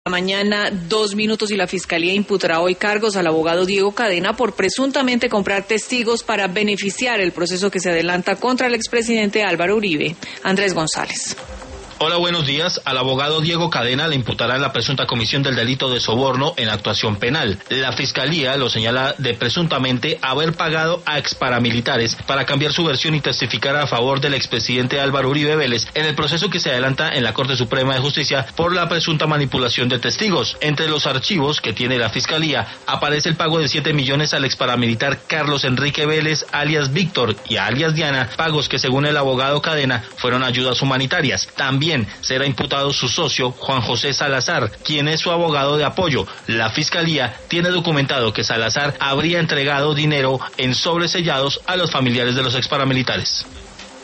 Mañana 2 minutos y la Fiscalía imputará hoy cargos al abogado Diego Cadena por presuntamente comprar testigos para beneficiar el proceso que se adelanta contra el expresidente Álvaro Uribe. Andrés González. Hola, buenos días. Al abogado Diego Cadena le imputarán la presunta comisión del delito de soborno en actuación penal. La Fiscalía lo señala de presuntamente haber pagado a exparamilitares para cambiar su versión y testificar a favor del expresidente Álvaro Uribe Vélez en el proceso que se adelanta en la Corte Suprema de Justicia por la presunta manipulación de testigos. Entre los archivos que tiene la Fiscalía aparece el pago de 7 millones al exparamilitar Carlos Enrique Vélez, alias Víctor, y alias Diana, pagos que según el abogado Cadena fueron ayudas humanitarias. También será imputado su socio, Juan José Salazar, quien es su abogado de apoyo. La Fiscalía tiene documentado que Salazar habría entregado dinero en sobres sellados a los familiares de los exparamilitares.